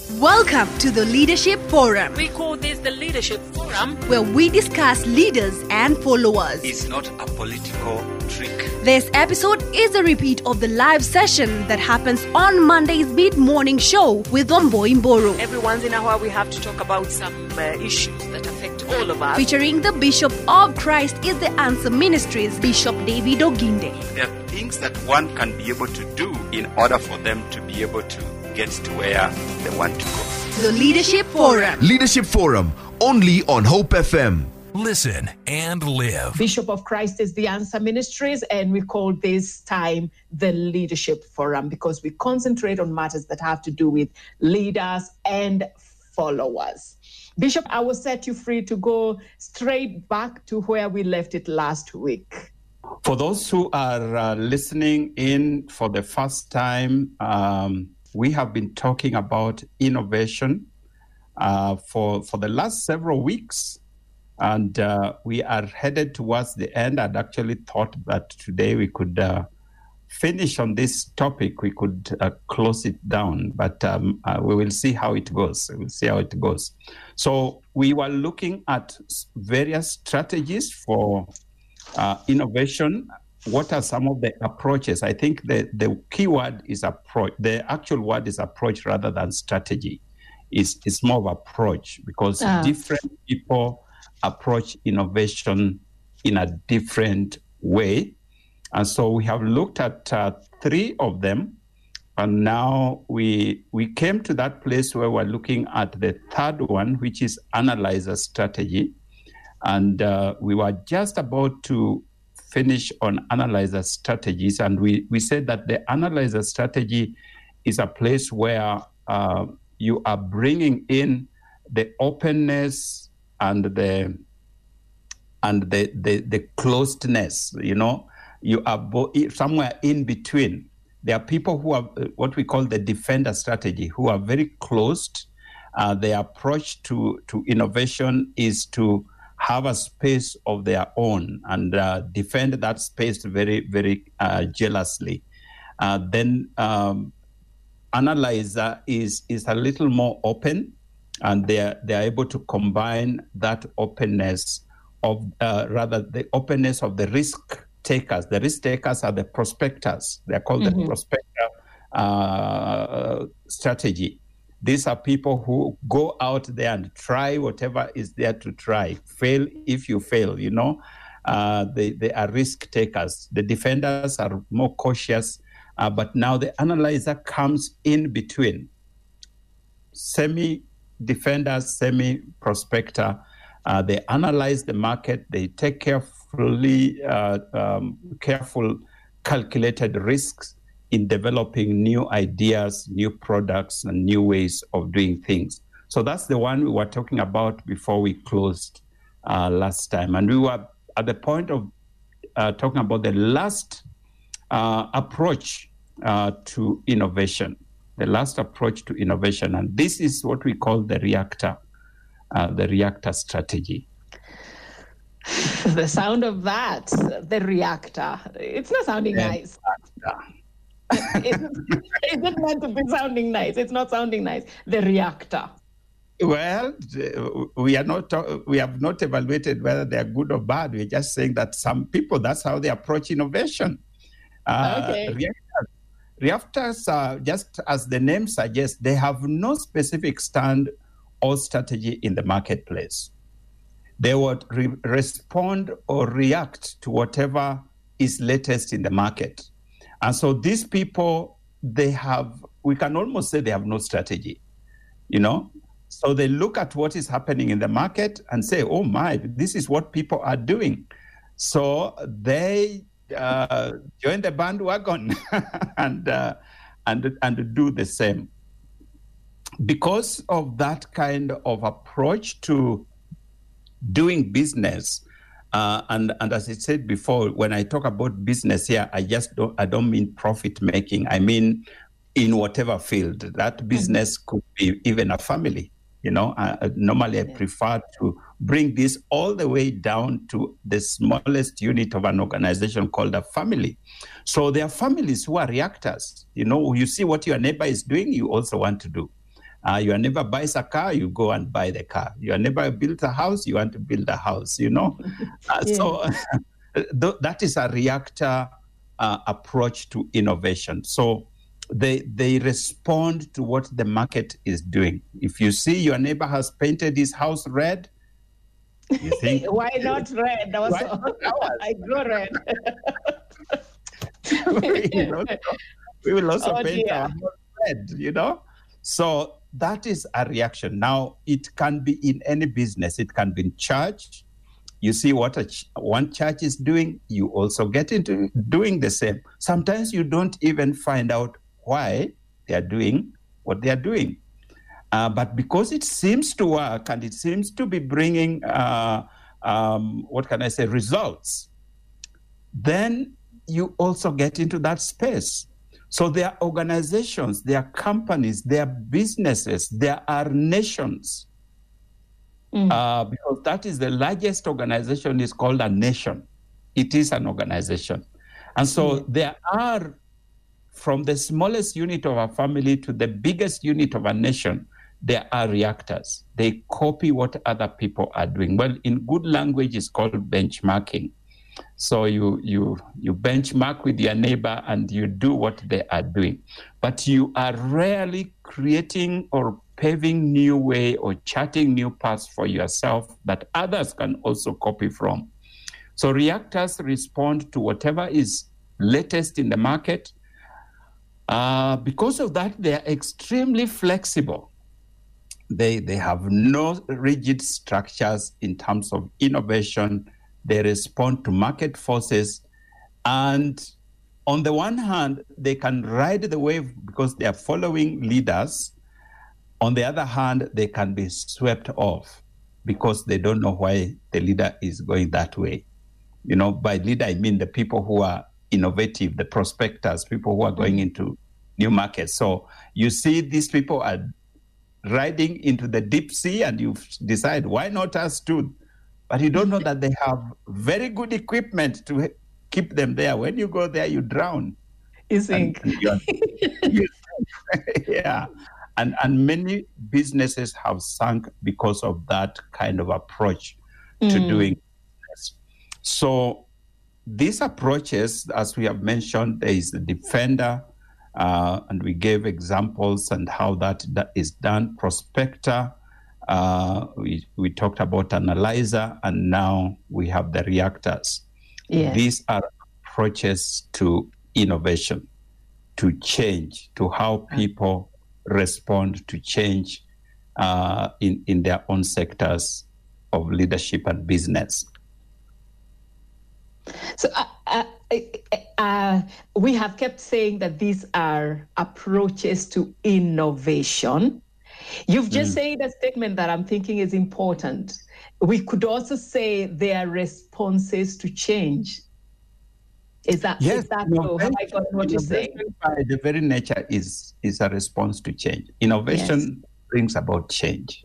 Welcome to the Leadership Forum. We call this the Leadership Forum, where we discuss leaders and followers. It's not a political trick. This episode is a repeat of the live session that happens on Monday's mid-morning show with Ombo Imboro. Every once in a while we have to talk about some issues that affect all of us. Featuring the Bishop of Christ is the Answer Ministries, Bishop David Oginde. There are things that one can be able to do in order for them to be able to get to where they want to go. The Leadership Forum. Leadership Forum, only on Hope FM. Listen and live. Bishop of Christ is the Answer Ministries, and we call this time the Leadership Forum because we concentrate on matters that have to do with leaders and followers. Bishop, I will set you free to go straight back to where we left it last week. For those who are listening in for the first time, we have been talking about innovation for the last several weeks, and we are headed towards the end. I'd actually thought that today we could finish on this topic. We could close it down, but we will see how it goes. So we were looking at various strategies for innovation. What are some of the approaches? I think the key word is approach. The actual word is approach rather than strategy. It's more of approach because different people approach innovation in a different way. And so we have looked at three of them. And now we came to that place where we're looking at the third one, which is analyzer strategy. And we were just about to finish on analyzer strategies. And we said that the analyzer strategy is a place where you are bringing in the openness and the closedness. You know, you are somewhere in between. There are people who are what we call the defender strategy, who are very closed. Their approach to innovation is to have a space of their own and defend that space very, very jealously. Then analyzer is a little more open, and they're able to combine that openness of the openness of the risk takers. The risk takers are the prospectors. They're called the prospector strategy. These are people who go out there and try whatever is there to try. Fail if you fail, you know. They are risk takers. The defenders are more cautious, but now the analyzer comes in between. Semi-defenders, semi-prospector. They analyze the market. They take careful, calculated risks in developing new ideas, new products, and new ways of doing things. So that's the one we were talking about before we closed last time. And we were at the point of talking about the last approach to innovation, And this is what we call the reactor strategy. The sound of that, the reactor, it's not sounding nice. It's not meant to be sounding nice. It's not sounding nice. The reactor. Well, we have not evaluated whether they are good or bad. We're just saying that some people, that's how they approach innovation. Okay. Reactors, just as the name suggests, they have no specific stand or strategy in the marketplace. They would respond or react to whatever is latest in the market. And so these people, we can almost say they have no strategy, you know? So they look at what is happening in the market and say, oh my, this is what people are doing. So they join the bandwagon and do the same. Because of that kind of approach to doing business, and as I said before, when I talk about business here, I don't mean profit making. I mean in whatever field. That business could be even a family. You know, normally I prefer to bring this all the way down to the smallest unit of an organization called a family. So there are families who are reactors. You know, you see what your neighbor is doing, you also want to do. Your neighbor buys a car, you go and buy the car. Your neighbor builds a house, you want to build a house, you know. So that is a reactor approach to innovation. So they respond to what the market is doing. If you see your neighbor has painted his house red, you think, why not red? Also, I grow red. we will also paint our house red, you know. So that is a reaction. Now, it can be in any business. It can be in church. You see what one church is doing, you also get into doing the same. Sometimes you don't even find out why they are doing what they are doing. But because it seems to work and it seems to be bringing, results, then you also get into that space. So there are organizations, there are companies, there are businesses, there are nations. Because that is the largest organization is called a nation. It is an organization. And so there are, from the smallest unit of a family to the biggest unit of a nation, there are reactors. They copy what other people are doing. Well, in good language, it's called benchmarking. So you benchmark with your neighbor and you do what they are doing. But you are rarely creating or paving new way or charting new paths for yourself that others can also copy from. So reactors respond to whatever is latest in the market. Because of that, they are extremely flexible. They have no rigid structures in terms of innovation. They respond to market forces. And on the one hand, they can ride the wave because they are following leaders. On the other hand, they can be swept off because they don't know why the leader is going that way. You know, by leader, I mean the people who are innovative, the prospectors, people who are going into new markets. So you see these people are riding into the deep sea and you decide, why not us too? But you don't know that they have very good equipment to keep them there. When you go there, you drown. You think? Yeah. And many businesses have sunk because of that kind of approach to doing business. So these approaches, as we have mentioned, there is the defender, and we gave examples and how that is done. Prospector, we talked about analyzer, and now we have the reactors. Yes. These are approaches to innovation, to change, to how people respond to change in their own sectors of leadership and business. So we have kept saying that these are approaches to innovation. You've just said a statement that I'm thinking is important. We could also say they are responses to change. Is that so? Have I got what you're saying? By the very nature is a response to change. Innovation brings about change.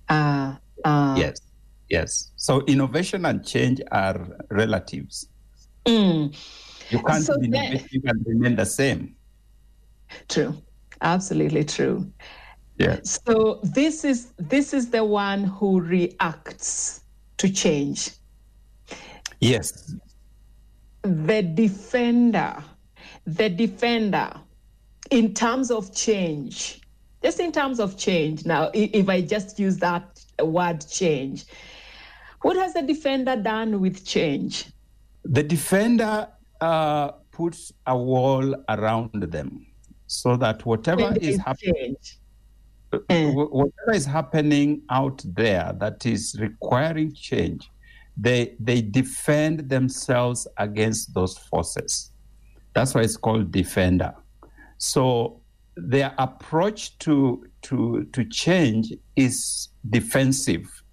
Yes. So innovation and change are relatives. You can't be innovative and remain the same. True. Absolutely true. Yeah. So this is the one who reacts to change. Yes. The defender, in terms of change, just in terms of change. Now, if I just use that word change, what has the defender done with change? The defender puts a wall around them so that whatever is happening out there that is requiring change, they defend themselves against those forces. That's why it's called defender. So their approach to change is defensive.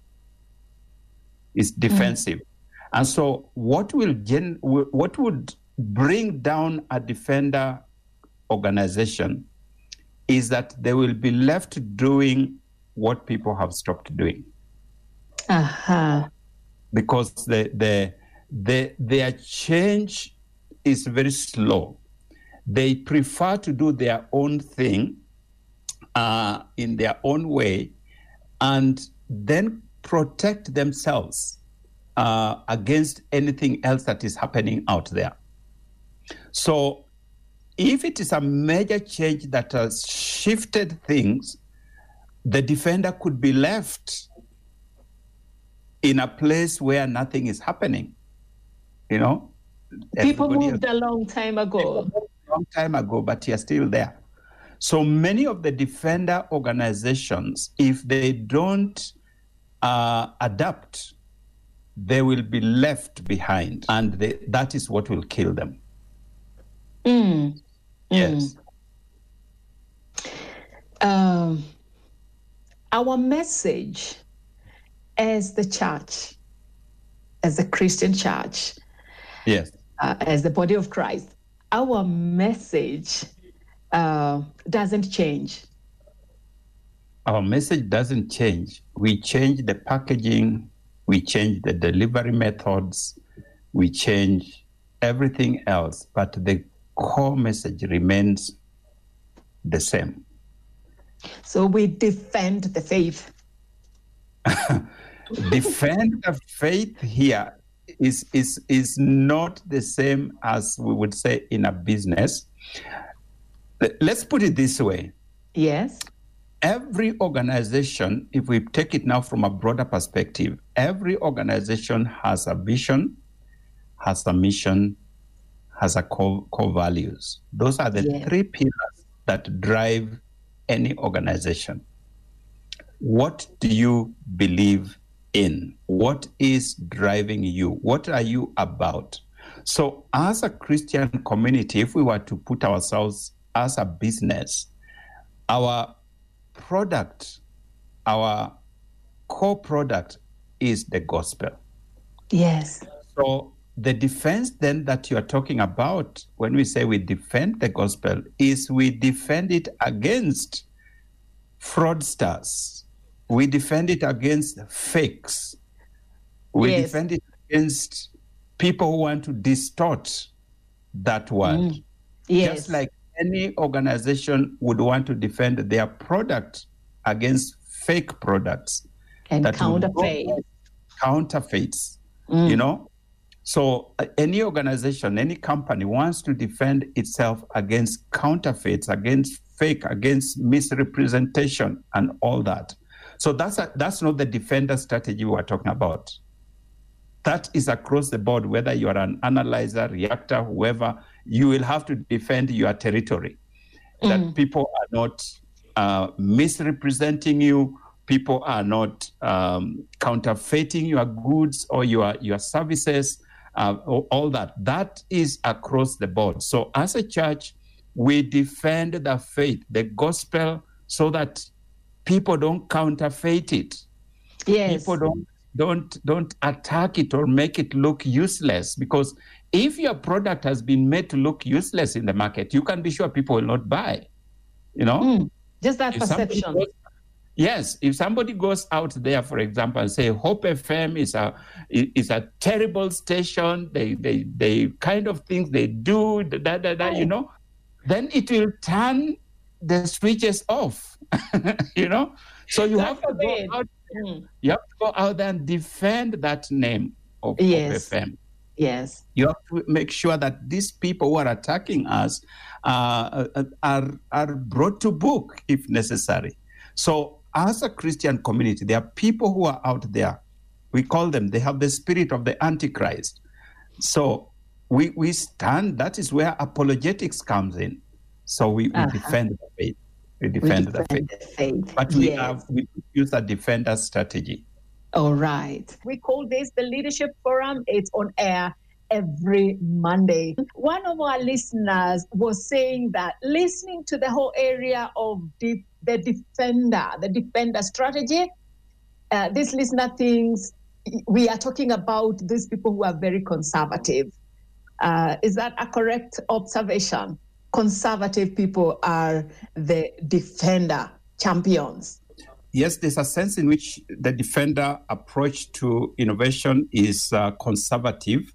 And so what would bring down a defender organization is that they will be left doing what people have stopped doing. Because their change is very slow. They prefer to do their own thing in their own way, and then protect themselves against anything else that is happening out there. So if it is a major change that has shifted things, the defender could be left in a place where nothing is happening. People moved a long time ago. But you're still there. So many of the defender organizations, if they don't adapt, they will be left behind, and that is what will kill them. Yes. Our message as the church, as the Christian church, yes, as the body of Christ, our message doesn't change. Our message doesn't change. We change the packaging, we change the delivery methods, we change everything else, but the core message remains the same. So we defend the faith. Defend the faith here is not the same as we would say in a business. Let's put it this way. Yes. Every organization, if we take it now from a broader perspective, every organization has a vision, has a mission, has a core values. Those are the three pillars that drive any organization. What do you believe in? What is driving you? What are you about? So as a Christian community, if we were to put ourselves as a business, our product, our core product is the gospel. Yes. So the defense then that you are talking about when we say we defend the gospel is we defend it against fraudsters. We defend it against fakes. We defend it against people who want to distort that word. Yes. Just like any organization would want to defend their product against fake products. And counterfeits. So any organization, any company wants to defend itself against counterfeits, against fake, against misrepresentation and all that. So that's not the defender strategy we're talking about. That is across the board, whether you are an analyzer, reactor, whoever, you will have to defend your territory. That people are not misrepresenting you, people are not counterfeiting your goods or your services, all that. That is across the board. So as a church, we defend the faith, the gospel, so that people don't counterfeit it. Yes. People don't attack it or make it look useless, because if your product has been made to look useless in the market, you can be sure people will not buy. Just that perception. Yes, if somebody goes out there, for example, and say Hope FM is a terrible station, they kind of things they do, then it will turn the switches off. So you have to go out. You have to go out there and defend that name of Hope FM. Yes. You have to make sure that these people who are attacking us are brought to book if necessary. So as a Christian community, there are people who are out there. We call them, they have the spirit of the Antichrist. So we stand, that is where apologetics comes in. So we defend the faith. We defend the faith. But we use a defender strategy. All right. We call this the Leadership Forum. It's on air every Monday. One of our listeners was saying that listening to the whole area of the defender strategy, this listener thinks we are talking about these people who are very conservative. Is that a correct observation? Conservative people are the defender champions. Yes, there's a sense in which the defender approach to innovation is conservative.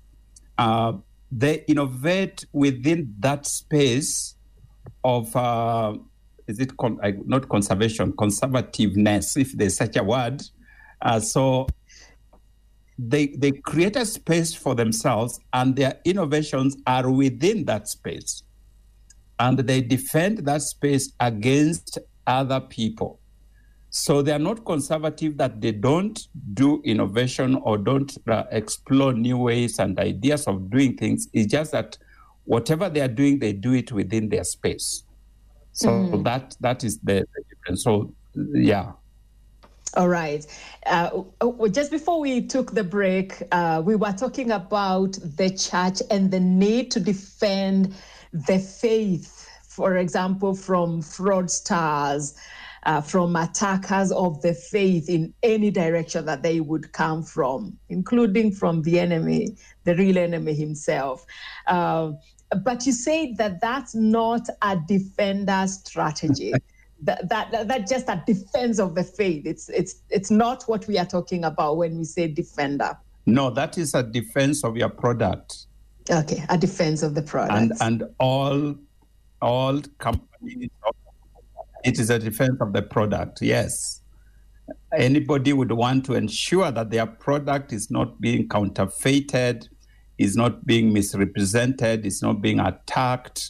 They innovate within that space of not conservation, conservativeness, if there's such a word. So they create a space for themselves, and their innovations are within that space. And they defend that space against other people. So they are not conservative that they don't do innovation or don't explore new ways and ideas of doing things. It's just that whatever they are doing, they do it within their space. So that is the difference. So, yeah. All right. Just before we took the break, we were talking about the church and the need to defend the faith, for example, from fraudsters, from attackers of the faith in any direction that they would come from, including from the enemy, the real enemy himself. But you say that that's not a defender strategy. That just a defense of the faith. It's not what we are talking about when we say defender. No, that is a defense of your product. Okay, a defense of the product. And all companies, it is a defense of the product. Yes, anybody would want to ensure that their product is not being counterfeited, is not being misrepresented, is not being attacked.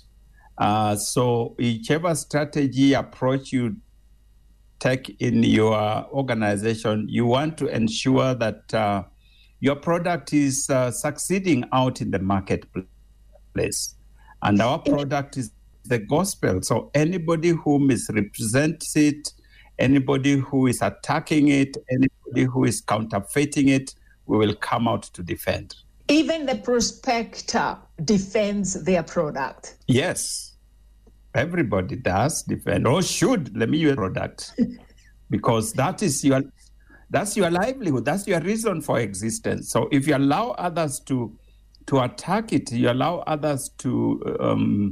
So whichever strategy approach you take in your organization, you want to ensure that your product is succeeding out in the marketplace. And our product is the gospel. So anybody who misrepresents it, anybody who is attacking it, anybody who is counterfeiting it, we will come out to defend. Even the prospector defends their product. Yes, everybody does defend, or should. Let me use product, because that's your livelihood. That's your reason for existence. So if you allow others to attack it, you allow others to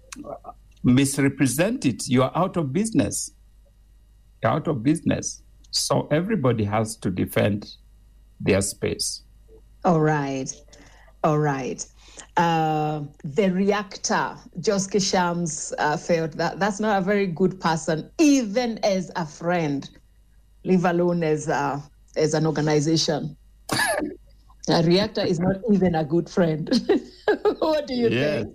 misrepresent it, you are out of business. You're out of business. So everybody has to defend their space. All right. The reactor, Joske Shams, felt that's not a very good person, even as a friend, leave alone as an organization. A reactor is not even a good friend. What do you think?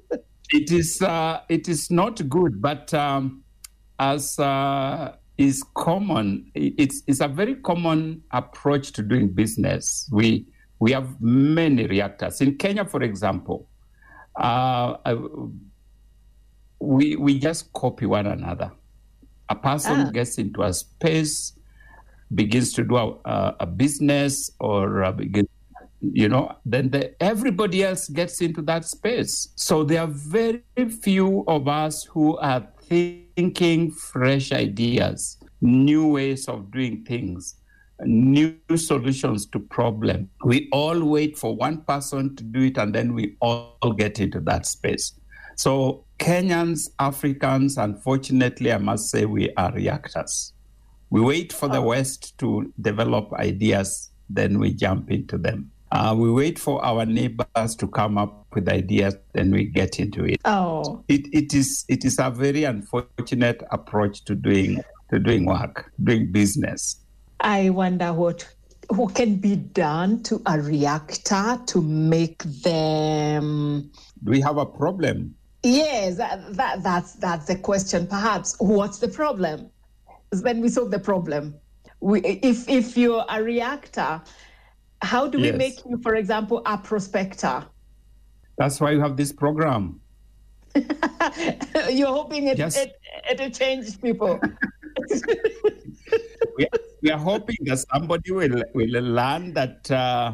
It is not good, but as is common, it's a very common approach to doing business. We have many reactors. In Kenya, for example, we just copy one another. A person gets into a space, begins to do a business, or then everybody else gets into that space. So there are very few of us who are thinking fresh ideas, new ways of doing things, new solutions to problems. We all wait for one person to do it, and then we all get into that space. So Kenyans, Africans, unfortunately, I must say, we are reactors. We wait for the West to develop ideas, then we jump into them. We wait for our neighbors to come up with ideas, then we get into it. It is a very unfortunate approach to doing work, doing business. I wonder who can be done to a reactor to make them. Do we have a problem? Yes, that's the question. Perhaps what's the problem? Then we solve the problem. If you're a reactor, how do we make you, for example, a prospector? That's why you have this program. You're hoping it'll change people. We are hoping that somebody will learn that.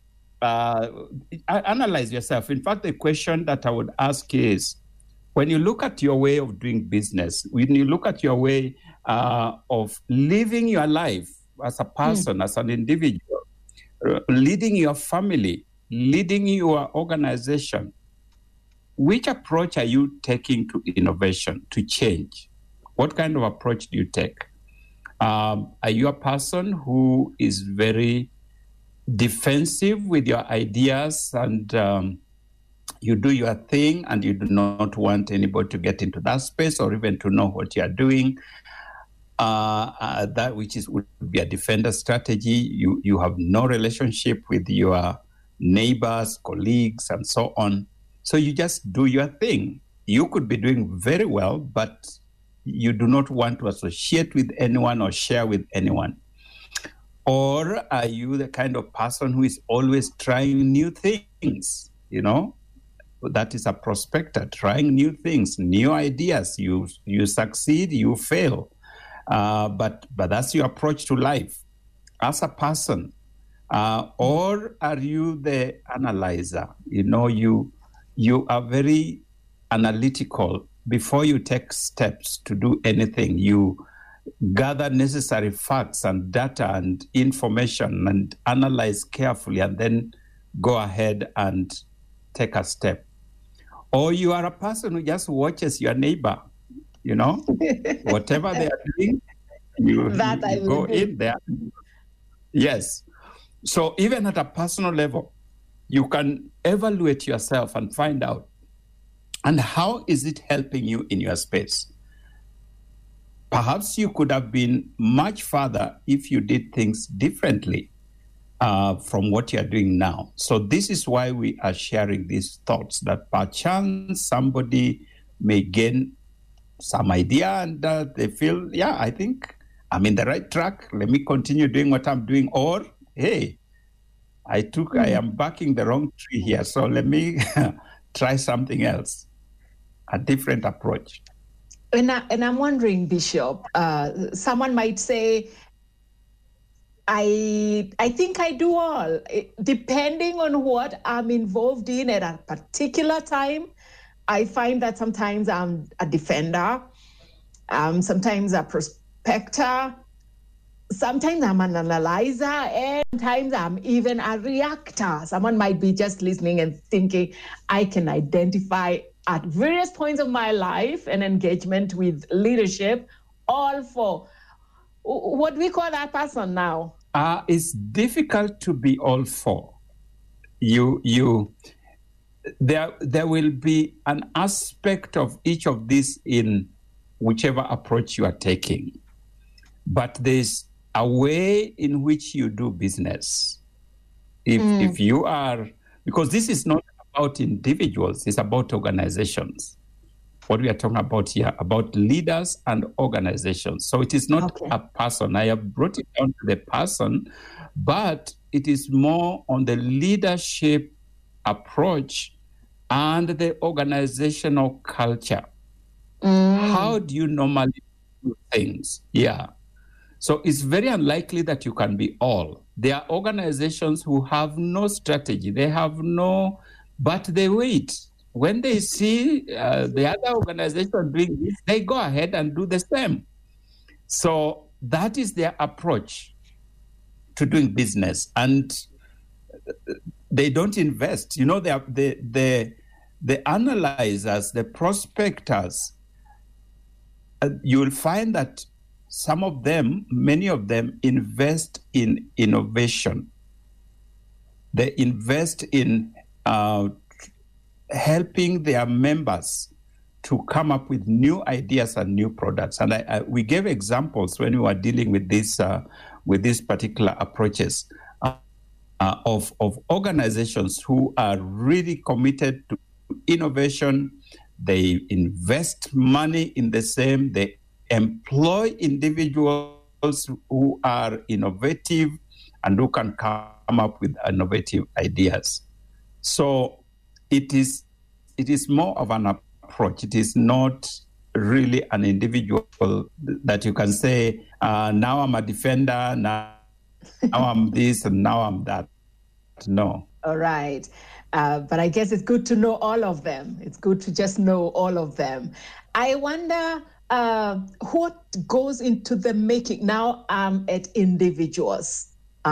Analyze yourself. In fact, the question that I would ask is, when you look at your way of doing business, when you look at your way of living your life as a person, as an individual, leading your family, leading your organization, which approach are you taking to innovation, to change? What kind of approach do you take? Are you a person who is very defensive with your ideas and You do your thing and you do not want anybody to get into that space or even to know what you are doing. That would be a defender strategy. You have no relationship with your neighbors, colleagues, and so on. So you just do your thing. You could be doing very well, but you do not want to associate with anyone or share with anyone. Or are you the kind of person who is always trying new things? That is a prospector, trying new things, new ideas. You succeed, you fail. But that's your approach to life as a person. Or are you the analyzer? You are very analytical. Before you take steps to do anything, you gather necessary facts and data and information and analyze carefully and then go ahead and take a step. Or you are a person who just watches your neighbor, whatever they are doing, you go in there. Yes. So even at a personal level, you can evaluate yourself and find out, and how is it helping you in your space? Perhaps you could have been much further if you did things differently from what you're doing now. So this is why we are sharing these thoughts, that perchance somebody may gain some idea and they feel, I think I'm in the right track. Let me continue doing what I'm doing. Or, hey, I am backing the wrong tree here. So let me try something else, a different approach. And I'm wondering, Bishop, someone might say, I think I do all, depending on what I'm involved in at a particular time. I find that sometimes I'm a defender, sometimes a prospector, sometimes I'm an analyzer, and sometimes I'm even a reactor. Someone might be just listening and thinking, I can identify at various points of my life and engagement with leadership, all for what we call that person now. It's difficult to be all for. There will be an aspect of each of these in whichever approach you are taking. But there's a way in which you do business. If you are, because this is not about individuals, it's about organizations. What we are talking about here, about leaders and organizations. So it is not a person. I have brought it down to the person, but it is more on the leadership approach and the organizational culture. How do you normally do things? Yeah. So it's very unlikely that you can be all. There are organizations who have no strategy. They have but they wait. When they see the other organization doing this, they go ahead and do the same. So that is their approach to doing business. And they don't invest. The analyzers, the prospectors, you will find that many of them invest in innovation. They invest in helping their members to come up with new ideas and new products. And we gave examples when we were dealing with these particular approaches of organizations who are really committed to innovation. They invest money in the same. They employ individuals who are innovative and who can come up with innovative ideas. So it is more of an approach. It is not really an individual that you can say, now I'm a defender, now I'm this, and now I'm that. No. All right. But I guess it's good to know all of them. It's good to just know all of them. I wonder what goes into the making. Now I'm at individuals.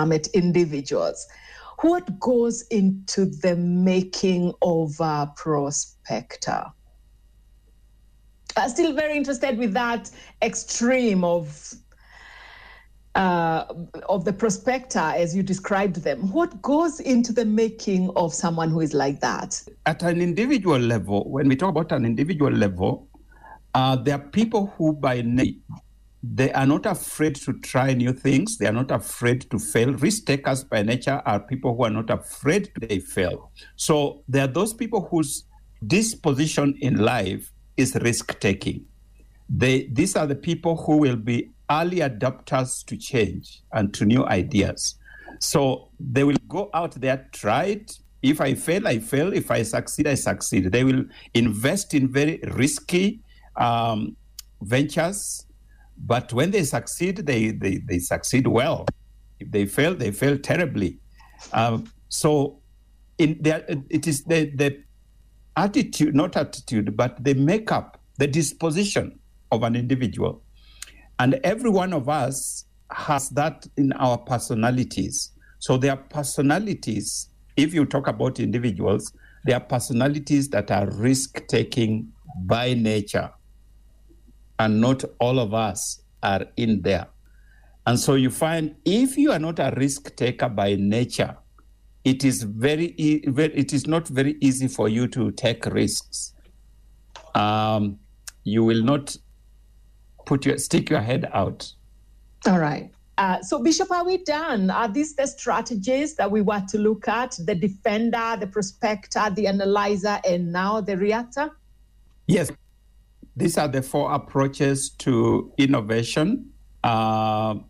What goes into the making of a prospector? I'm still very interested with that extreme of of the prospector as you described them. What goes into the making of someone who is like that? At an individual level, when we talk about an individual level, there are people who by nature, they are not afraid to try new things. They are not afraid to fail. Risk takers by nature are people who are not afraid they fail. So there are those people whose disposition in life is risk taking. These are the people who will be early adopters to change and to new ideas. So they will go out there, try it. If I fail, I fail. If I succeed, I succeed. They will invest in very risky ventures. But when they succeed, they succeed well. If they fail terribly. So it is the attitude, not attitude, but the makeup, the disposition of an individual. And every one of us has that in our personalities. So there are personalities, if you talk about individuals, there are personalities that are risk-taking by nature. And not all of us are in there. And so you find if you are not a risk taker by nature, it is not very easy for you to take risks. You will not stick your head out. All right. So Bishop, are we done? Are these the strategies that we want to look at? The defender, the prospector, the analyzer, and now the reactor? Yes. These are the 4 approaches to innovation that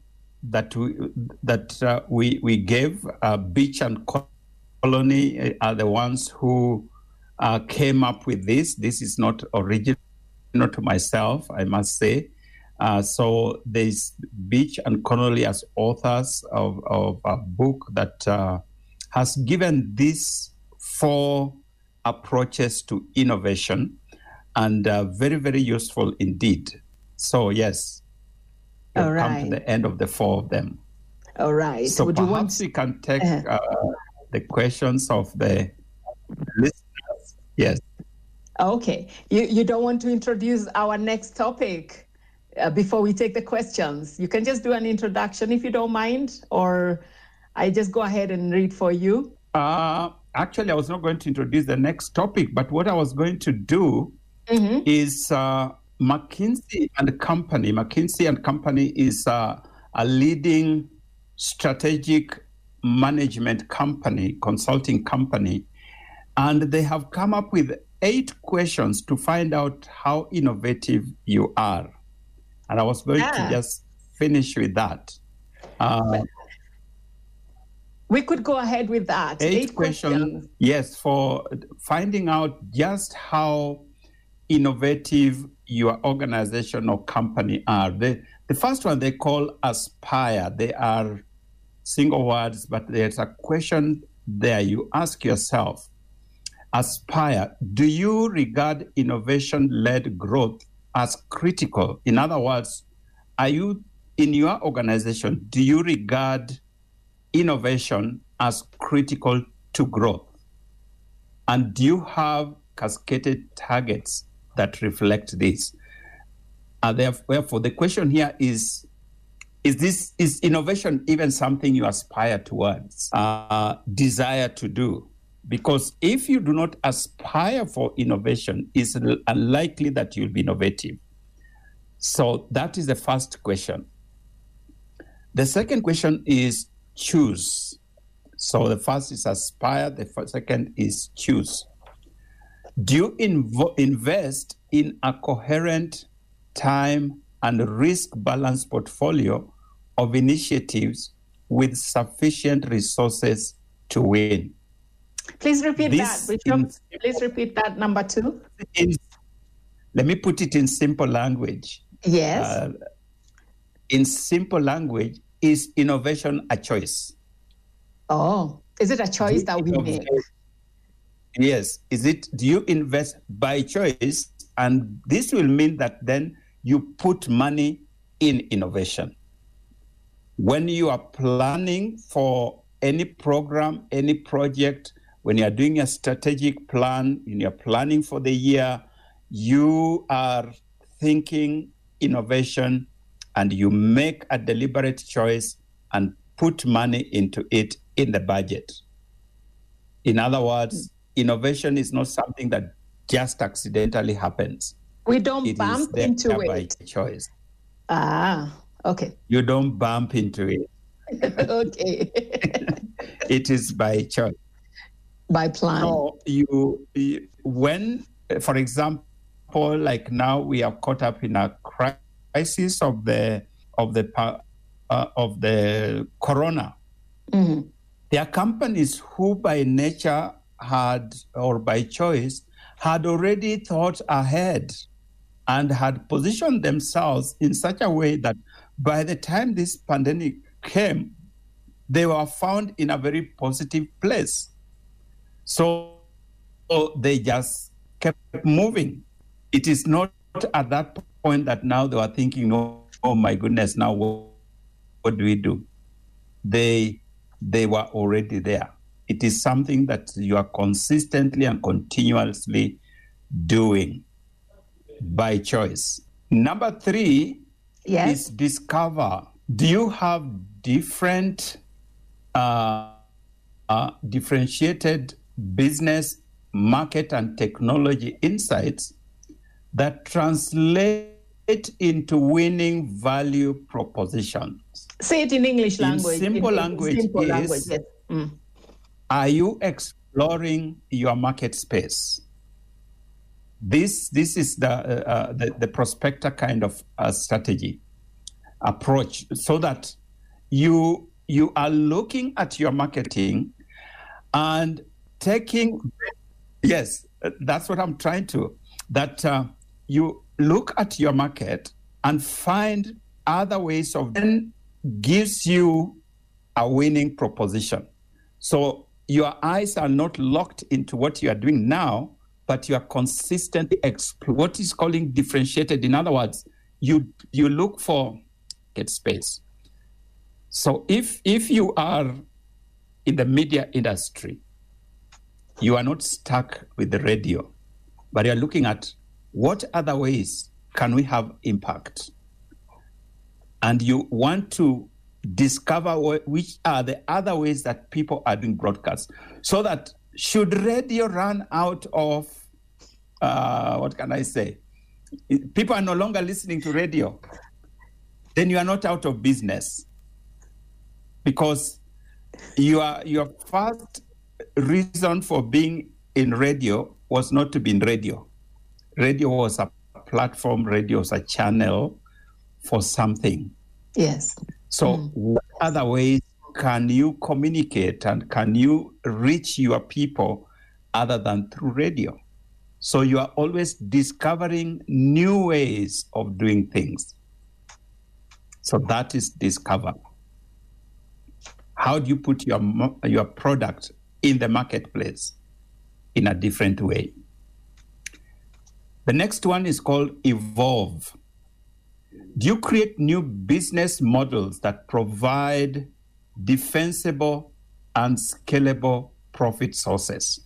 we gave. Beach and Colony are the ones who came up with this. This is not original to myself, I must say. So there's Beach and Connolly as authors of a book that has given these 4 approaches to innovation. And very, very useful indeed. So, yes, we've come to the end of the 4 of them. All right. So perhaps we can take the questions of the listeners. Yes. Okay. You don't want to introduce our next topic before we take the questions? You can just do an introduction if you don't mind, or I just go ahead and read for you. Actually, I was not going to introduce the next topic, but what I was going to do is McKinsey and Company. McKinsey and Company is a leading strategic management company, consulting company, and they have come up with 8 questions to find out how innovative you are. And I was going to just finish with that. We could go ahead with that. 8 questions, yes, for finding out just how innovative your organization or company are. The first one they call Aspire. They are single words, but there's a question there. You ask yourself, Aspire, do you regard innovation-led growth as critical? In other words, are you, in your organization, do you regard innovation as critical to growth? And do you have cascaded targets that reflect this? Therefore, the question here is innovation even something you aspire towards, desire to do? Because if you do not aspire for innovation, it's unlikely that you'll be innovative. So that is the first question. The second question is choose. So the first is aspire, the second is choose. Do you invest in a coherent time and risk-balanced portfolio of initiatives with sufficient resources to win? Please repeat that, Bishop. Please repeat that, number 2. Let me put it in simple language. Yes. In simple language, is innovation a choice? Oh, is it a choice that we make? Yes. Do you invest by choice? And this will mean that then you put money in innovation. When you are planning for any program, any project, when you're doing a strategic plan, when you're planning for the year, you are thinking innovation and you make a deliberate choice and put money into it in the budget. In other words, innovation is not something that just accidentally happens. We don't It bump is there into by it. choice. Okay. You don't bump into it. Okay. It is by choice. By plan. So when, for example, like now we are caught up in a crisis of the corona. Mm-hmm. There are companies who by nature had, or by choice, had already thought ahead and had positioned themselves in such a way that by the time this pandemic came, they were found in a very positive place. So they just kept moving. It is not at that point that now they were thinking, oh my goodness, now what do we do? They were already there. It is something that you are consistently and continuously doing by choice. Number 3 is discover. Do you have different differentiated business, market, and technology insights that translate into winning value propositions? Say it in English language. Simple language yes. Are you exploring your market space? This is the prospector kind of strategy approach, so that you are looking at your marketing and taking, yes, that's what I'm trying to, that you look at your market and find other ways of, then gives you a winning proposition. So your eyes are not locked into what you are doing now, but you are consistently what is calling differentiated. In other words, you look for get space. So if you are in the media industry, you are not stuck with the radio, but you are looking at what other ways can we have impact? And you want to discover which are the other ways that people are doing broadcasts, so that should radio run out of, what can I say? People are no longer listening to radio, then you are not out of business, because your first reason for being in radio was not to be in radio. Radio was a platform, radio was a channel for something. Yes. So what other ways can you communicate and can you reach your people other than through radio? So you are always discovering new ways of doing things. So that is discover. How do you put your product in the marketplace in a different way? The next one is called evolve. Do you create new business models that provide defensible and scalable profit sources?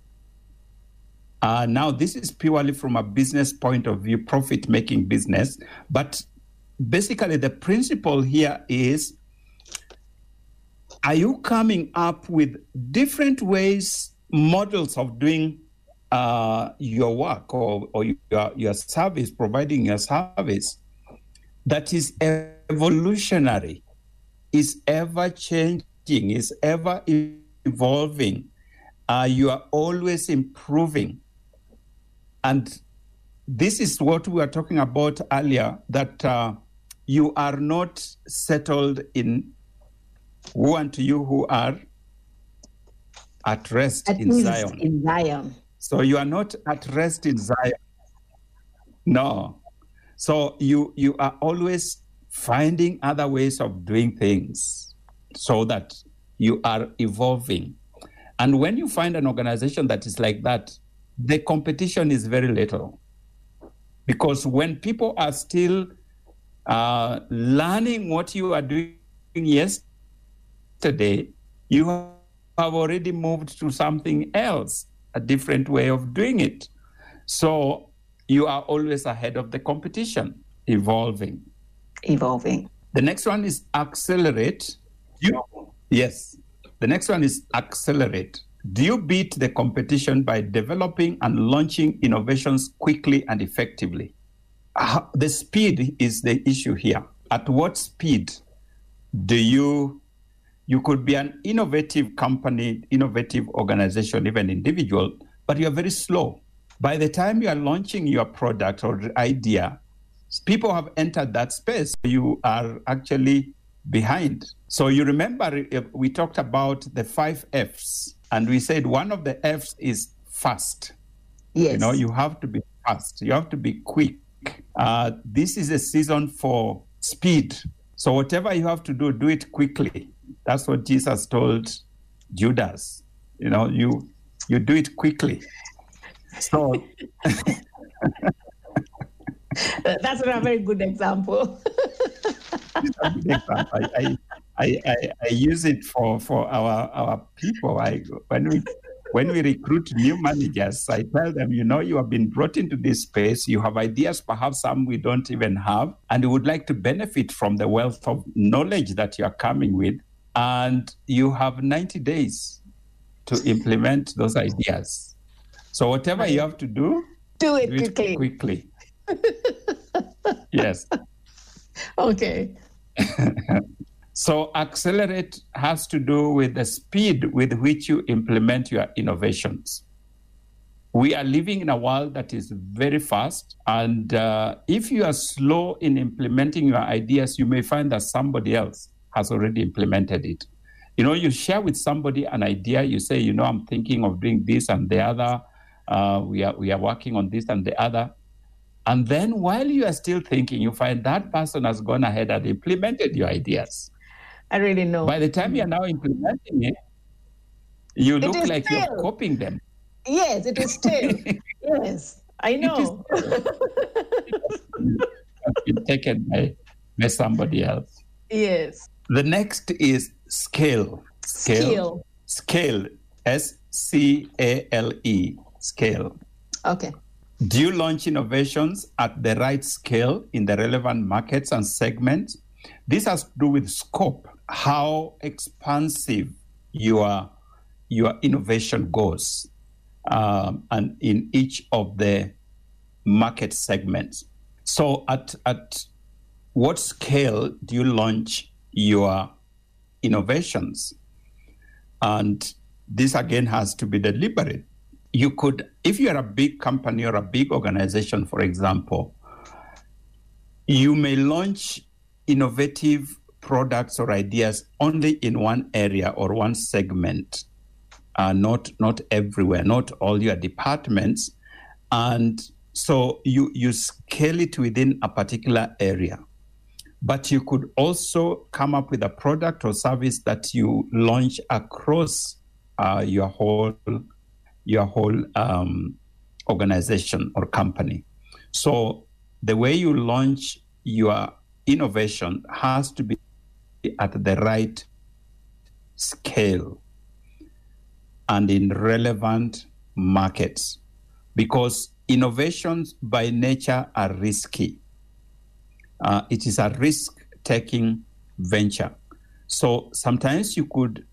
Now, this is purely from a business point of view, profit-making business. But basically, the principle here is, are you coming up with different ways, models of doing your work or your service, providing your service, that is evolutionary, is ever changing, is ever evolving. You are always improving. And this is what we were talking about earlier, that you are not settled in woe unto you who are at rest in Zion. So you are not at rest in Zion. No. So you are always finding other ways of doing things so that you are evolving. And when you find an organization that is like that, the competition is very little. Because when people are still learning what you are doing yesterday, you have already moved to something else, a different way of doing it. So you are always ahead of the competition, evolving. evolving. The next one is accelerate. Yes. The next one is accelerate. Do you beat the competition by developing and launching innovations quickly and effectively? The speed is the issue here. At what speed do you could be an innovative company, innovative organization, even individual, but you're very slow. By the time you are launching your product or idea, people have entered that space. You are actually behind. So you remember we talked about the 5 Fs, and we said one of the Fs is fast. Yes. You have to be fast. You have to be quick. This is a season for speed. So whatever you have to do, do it quickly. That's what Jesus told Judas. You do it quickly. So that's a very good example. I use it for our people. When we recruit new managers, I tell them, you have been brought into this space. You have ideas, perhaps some we don't even have, and you would like to benefit from the wealth of knowledge that you are coming with. And you have 90 days to implement those ideas. So whatever you have to do it quickly. Yes. Okay. So accelerate has to do with the speed with which you implement your innovations. We are living in a world that is very fast. And if you are slow in implementing your ideas, you may find that somebody else has already implemented it. You share with somebody an idea. You say, I'm thinking of doing this and the other. We are working on this and the other. And then while you are still thinking, you find that person has gone ahead and implemented your ideas. I really know. By the time you're now implementing it, you look like you're copying them. Yes, it is still. Yes, I know. It's been taken by somebody else. Yes. The next is scale. Scale. S-C-A-L-E. Scale. Okay. Do you launch innovations at the right scale in the relevant markets and segments? This has to do with scope, how expansive your innovation goes, and in each of the market segments. So at what scale do you launch your innovations? And this again has to be deliberate. You could, if you're a big company or a big organization, for example, you may launch innovative products or ideas only in one area or one segment, not everywhere, not all your departments. And so you scale it within a particular area. But you could also come up with a product or service that you launch across your whole organization or company. So the way you launch your innovation has to be at the right scale and in relevant markets, because innovations by nature are risky. It is a risk-taking venture. So sometimes you could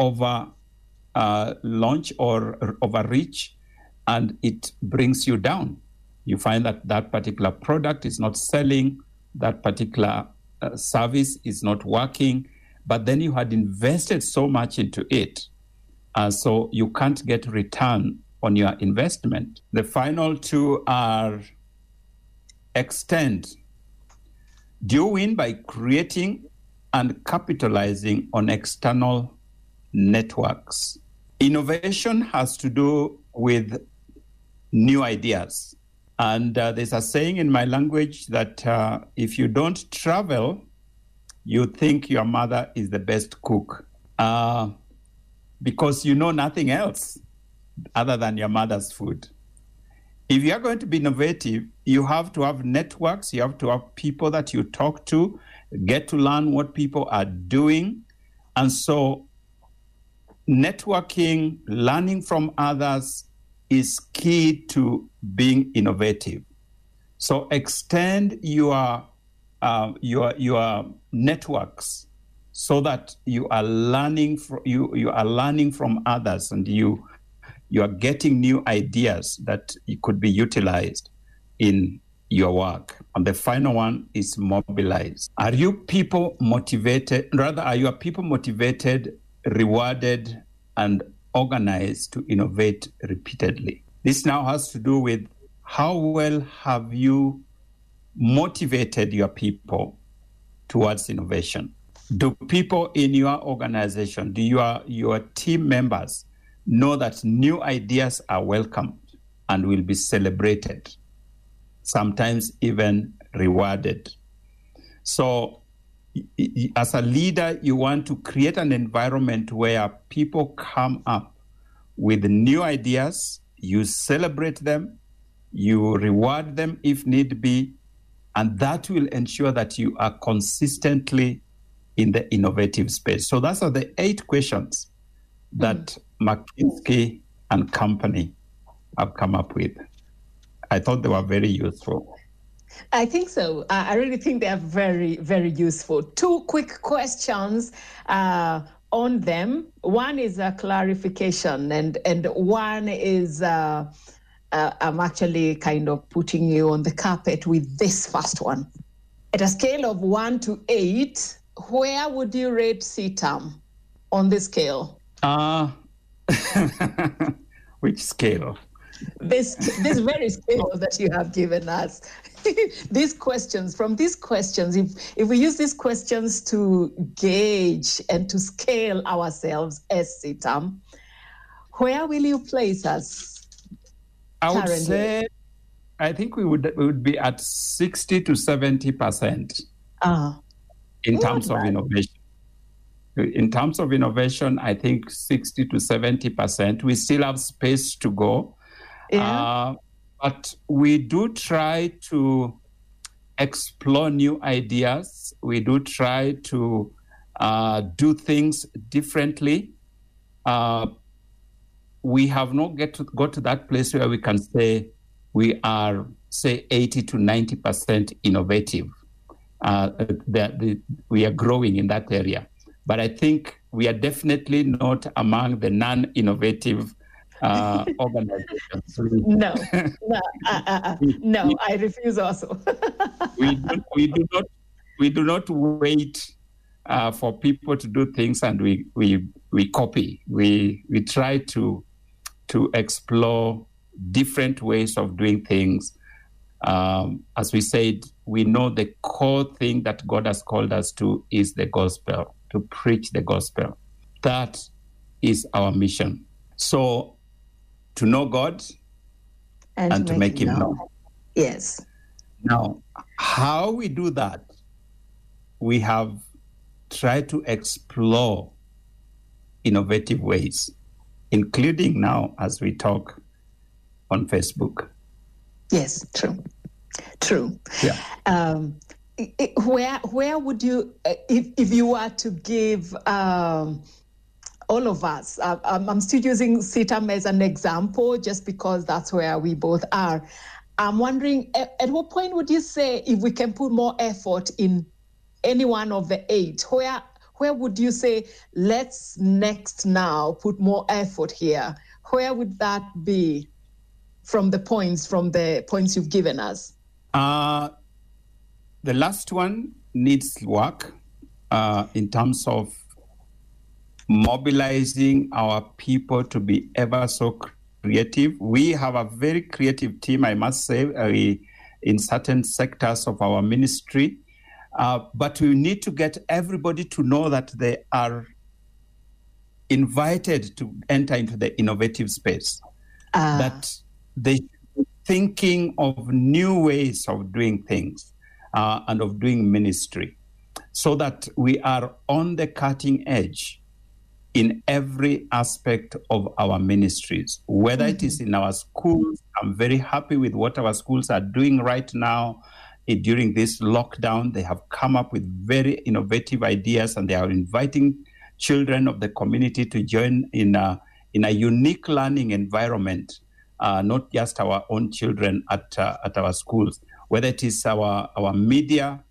launch or overreach, and it brings you down. You find that particular product is not selling, that particular service is not working, but then you had invested so much into it, so you can't get return on your investment. The final two are extend. Do you win by creating and capitalizing on external networks? Innovation has to do with new ideas. And there's a saying in my language that if you don't travel, you think your mother is the best cook because you know nothing else other than your mother's food. If you are going to be innovative, you have to have networks, you have to have people that you talk to, get to learn what people are doing. And so networking, learning from others is key to being innovative. So extend your your networks, so that you are learning you are learning from others, and you are getting new ideas that could be utilized in your work. And the final one is mobilize. Are your people motivated, rewarded, and organized to innovate repeatedly? This now has to do with how well have you motivated your people towards innovation? Do people in your organization, do your team members know that new ideas are welcomed and will be celebrated, sometimes even rewarded? So as a leader, you want to create an environment where people come up with new ideas, you celebrate them, you reward them if need be, and that will ensure that you are consistently in the innovative space. So those are the 8 questions that McKinsey and company have come up with. I thought they were very useful. I think so. I really think they are very, very useful. 2 quick questions on them. One is a clarification, and one is I'm actually kind of putting you on the carpet with this first one. At a scale of 1 to 8, where would you rate CITAM on this scale? Which scale? This very scale that you have given us. These questions, if we use these questions to gauge and to scale ourselves as CITAM, where will you place us? I would say, I think we would be at 60 to 70% in terms of innovation. In terms of innovation, I think 60 to 70%. We still have space to go. Yeah. But we do try to explore new ideas. We do try to do things differently. We have not got to that place where we can say we are, say, 80 to 90% innovative. We are growing in that area. But I think we are definitely not among the non-innovative organizations. No, I refuse also. we do not wait for people to do things and we copy. We try to explore different ways of doing things. As we said, we know the core thing that God has called us to is the gospel, to preach the gospel. That is our mission. So, to know God and to make him known. Yes. Now, how we do that, we have tried to explore innovative ways, including now as we talk on Facebook. Yes, true. Yeah. Where would you, if you were to give all of us, I'm still using CITAM as an example just because that's where we both are. I'm wondering, at what point would you say if we can put more effort in any one of the 8, where would you say, let's next now put more effort here? Where would that be from the points you've given us? The last one needs work in terms of mobilizing our people to be ever so creative. We have a very creative team, I must say, in certain sectors of our ministry. But we need to get everybody to know that they are invited to enter into the innovative space, that they should be thinking of new ways of doing things and of doing ministry, so that we are on the cutting edge in every aspect of our ministries, whether it is in our schools. I'm very happy with what our schools are doing right now. During this lockdown, they have come up with very innovative ideas, and they are inviting children of the community to join in a unique learning environment, not just our own children at our schools. Whether it is our media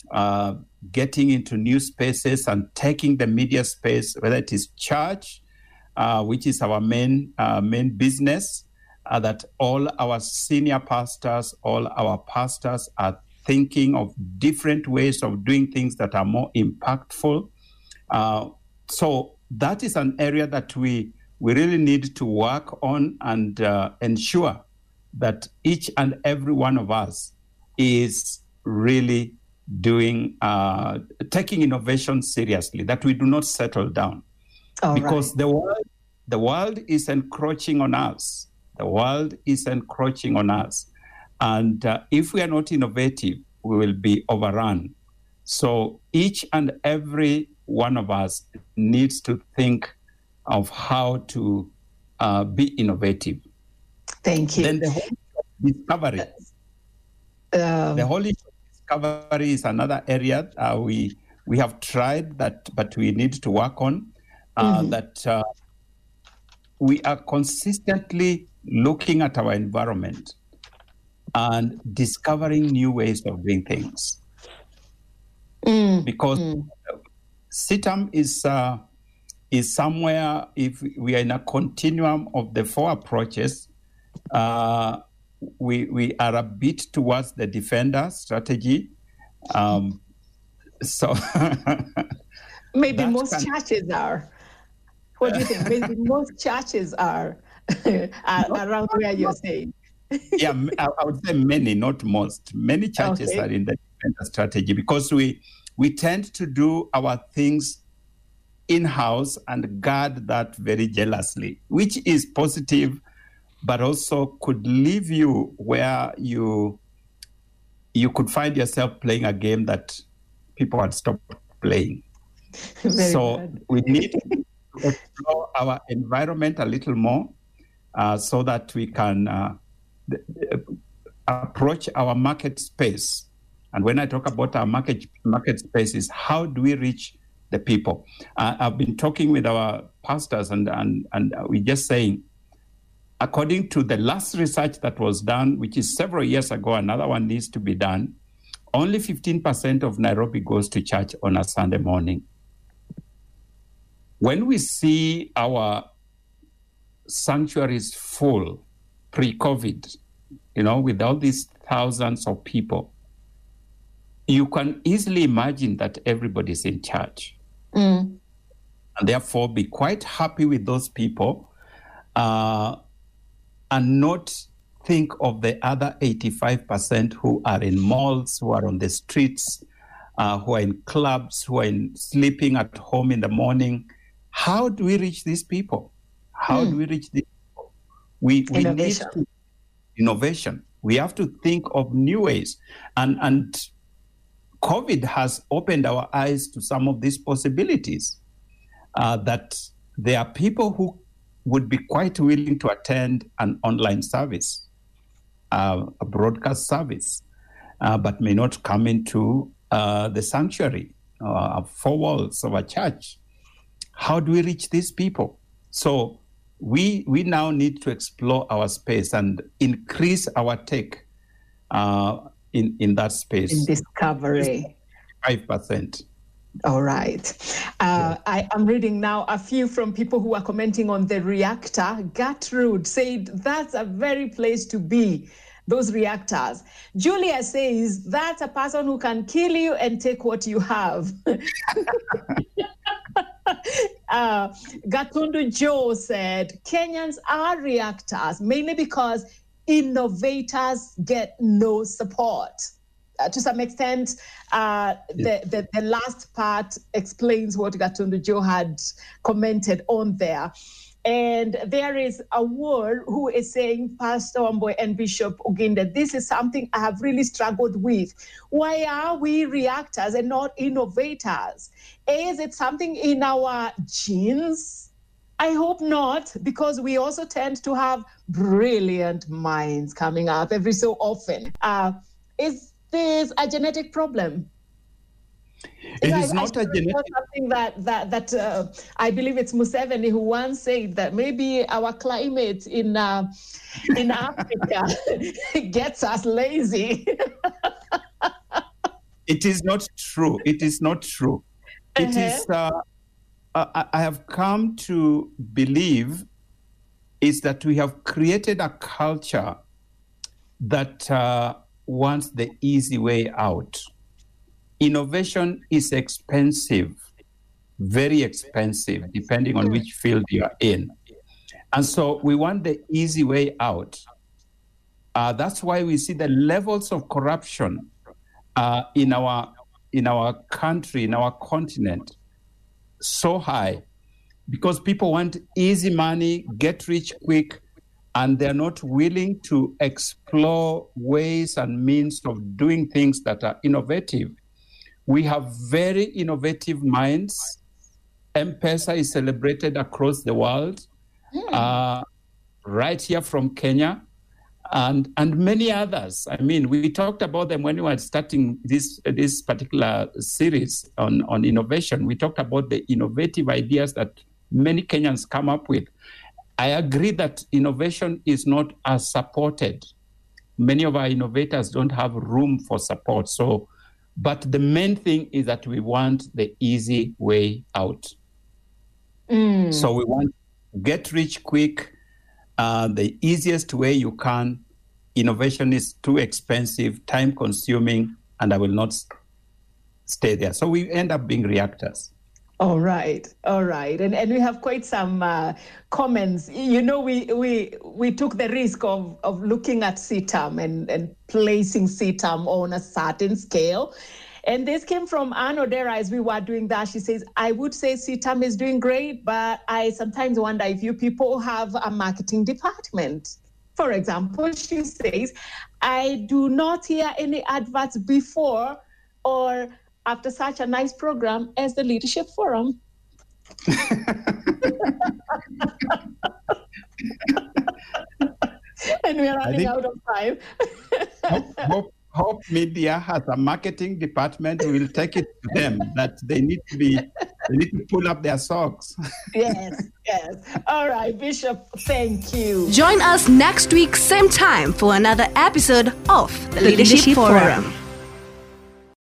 getting into new spaces and taking the media space, whether it is church, which is our main business, that all our senior pastors, all our pastors are thinking of different ways of doing things that are more impactful. So that is an area that we really need to work on and ensure that each and every one of us is really doing, taking innovation seriously, that we do not settle down. Because the world is encroaching on us. The world is encroaching on us. And if we are not innovative, we will be overrun. So each and every one of us needs to think of how to be innovative. Thank you. Then the whole discovery. The whole issue of discovery is another area we have tried that, but we need to work on. That we are consistently looking at our environment and discovering new ways of doing things. Because CITAM is somewhere, if we are in a continuum of the 4 approaches, we are a bit towards the defender strategy. So maybe most churches are. What do you think? Maybe most churches are around where you're saying. Yeah, I would say many, not most. Many churches are in the defender strategy because we tend to do our things in-house and guard that very jealously, which is positive, but also could leave you where you could find yourself playing a game that people had stopped playing. We need to explore our environment a little more so that we can approach our market space. And when I talk about our market space, is how do we reach the people? I've been talking with our pastors and we're just saying, according to the last research that was done, which is several years ago, another one needs to be done, only 15% of Nairobi goes to church on a Sunday morning. When we see our sanctuaries full pre-COVID, with all these thousands of people, you can easily imagine that everybody's in church. And therefore be quite happy with those people and not think of the other 85% who are in malls, who are on the streets, who are in clubs, who are sleeping at home in the morning. How do we reach these people? How do we reach these people? We need innovation. We have to think of new ways. And COVID has opened our eyes to some of these possibilities, that there are people who would be quite willing to attend an online service, a broadcast service, but may not come into the sanctuary, 4 walls of a church. How do we reach these people? So we now need to explore our space and increase our take in that space. In discovery. 5%. All right. I am reading now a few from people who are commenting on the reactor. Gertrude said, that's a very place to be, those reactors. Julia says, that's a person who can kill you and take what you have. Gatundu Joe said, Kenyans are reactors, mainly because innovators get no support. To some extent, the last part explains what Gatundu Joe had commented on there. And there is a word who is saying, Pastor Wambui and Bishop Oginda, this is something I have really struggled with. Why are we reactors and not innovators? Is it something in our genes? I hope not, because we also tend to have brilliant minds coming up every so often. Is this a genetic problem? It is not a genetic. Something that I believe it's Museveni who once said that maybe our climate in Africa gets us lazy. It is not true. It is not true. It is. I have come to believe is that we have created a culture that wants the easy way out. Innovation is expensive, very expensive, depending on which field you are in. And so we want the easy way out. That's why we see the levels of corruption in our country, in our continent, so high, because people want easy money, get rich quick, and they're not willing to explore ways and means of doing things that are innovative. We have very innovative minds. M-Pesa is celebrated across the world, right here from Kenya, and many others. I mean, we talked about them when we were starting this particular series on innovation. We talked about the innovative ideas that many Kenyans come up with. I agree that innovation is not as supported. Many of our innovators don't have room for support. But the main thing is that we want the easy way out. So we want to get rich quick, the easiest way you can. Innovation is too expensive, time-consuming, and I will not stay there. So we end up being reactors. All right. And we have quite some comments. You know, we took the risk of looking at CITAM and placing CITAM on a certain scale. And this came from Anne Odera as we were doing that. She says, I would say CITAM is doing great, but I sometimes wonder if you people have a marketing department. For example, she says, I do not hear any adverts before or after such a nice program as the Leadership Forum. And we're running out of time. Hope Media has a marketing department. We will take it to them that they need to pull up their socks. Yes. All right, Bishop, thank you. Join us next week, same time, for another episode of the Leadership Forum.